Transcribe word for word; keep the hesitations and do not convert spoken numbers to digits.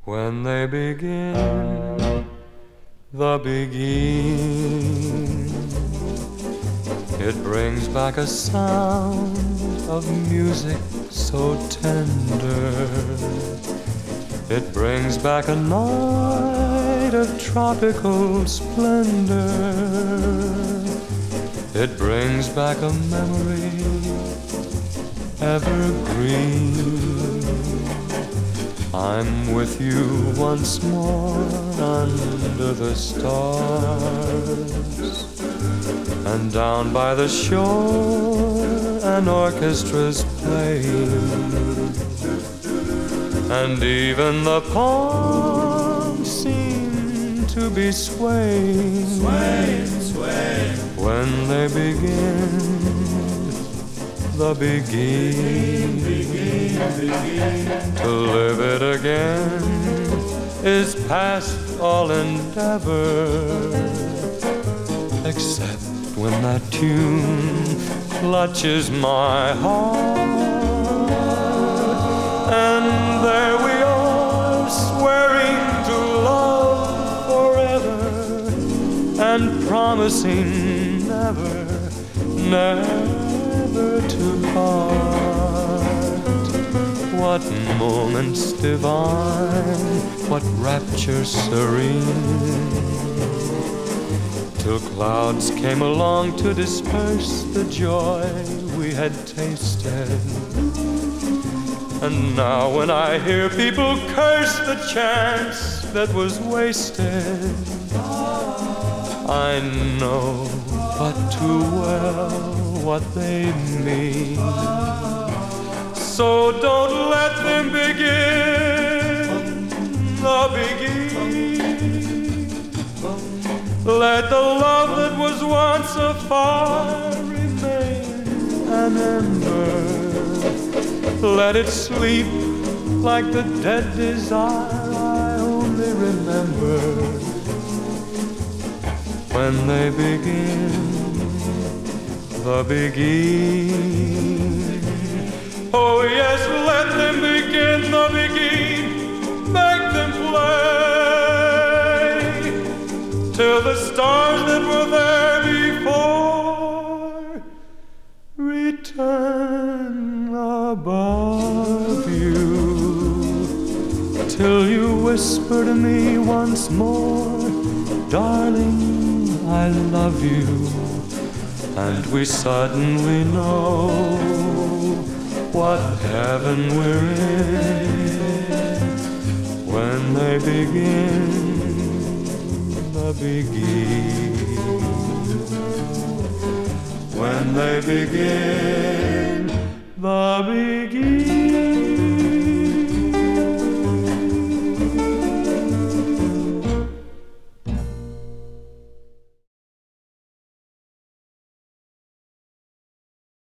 When they begin, the begin, it brings back a sound of music so tender. It brings back a night of tropical splendor. It brings back a memory evergreen. I'm with you once more under the stars, and down by the shore an orchestra's playing, and even the palms seem to be swaying, swaying, swaying. When they begin, the begin, begin, begin. To live it again is past all endeavor, except when that tune clutches my heart, and there we are swearing to love forever and promising never, never to part. What moments divine, what rapture serene, till clouds came along to disperse the joy we had tasted. And now when I hear people curse the chance that was wasted, I know but too well what they mean. So don't let them begin, the begin. Let the love that was once a fire remain an ember. Let it sleep like the dead desire I only remember. When they begin, the begin. Oh yes, let them begin, the begin. Make them play till the stars that were there before return above you, till you whisper to me once more, darling, I love you, and we suddenly know what heaven we're in. When they begin, the begin. When they begin, the begin.